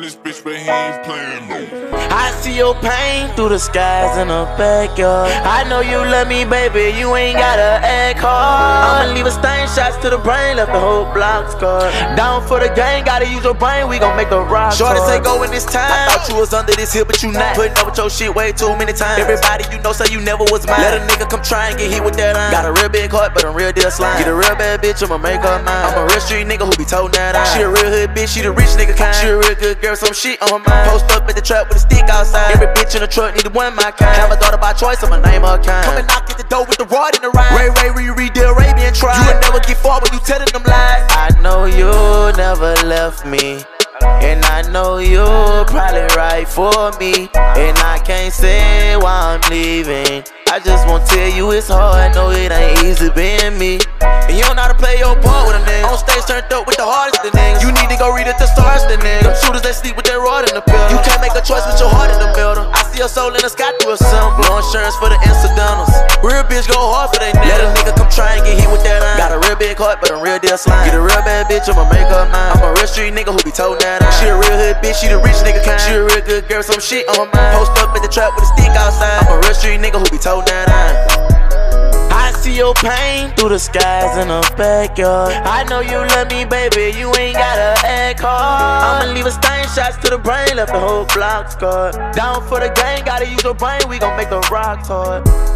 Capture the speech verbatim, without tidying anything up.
this bitch, but he ain't playing no. I see your pain through the skies in the backyard. I know you love me, baby, you ain't gotta act hard. I'ma leave a stain, shots to the brain, left the whole block scarred. Down for the game, gotta use your brain, we gon' make the rock. Shorty say go in this time. I thought you was under this hill, but you not. Putting up with your shit way too many times. Everybody you know say you never was mine. Let a nigga come try and get hit with that iron. Got a real big heart, but a real deal slime. Get a real bad bitch, I'ma make her mine. I'm a real street nigga who be told that I. She a real hood bitch, she the rich nigga kind. She a real good girl, some shit on her mind. Post up at the trap with a stick outside. Every bitch in the truck need one my kind. Have a daughter by choice, I'ma name her kind. Come and knock at the door with the rod in the ride. Ray Ray, Riri, the Arabian tribe. You would never get far when you telling them lies. I know you never left me, and I know you're probably right for me. And I can't say why I'm leaving. I just won't tell you it's hard, know it ain't easy being me. And you don't know how to play your part with a nigga. On stage turned up with the hardest of niggas. You need to go read at the stars, the nigga. Them shooters that sleep with their rod in the building. You can't make a choice with your heart in the building. I see your soul in the sky through a symbol. No insurance for the incidentals. Real bitch go hard for they nigga. Let a nigga come try and get hit with that iron. Got a real big heart, but a real deal slime. Get a real bad bitch, I'ma make her mine. I'm a real street nigga who be told that I. She a real hood bitch, she the rich nigga kind. She a real good girl, some shit on her mind. Post up at the trap with a stick outside. I'm a real street nigga who be told that I. I see your pain through the skies in the backyard. I know you love me, baby, you ain't gotta act hard. I'ma leave a stain, shots to the brain, left the whole block scarred. Down for the game, gotta use your brain, we gon' make the rocks hard.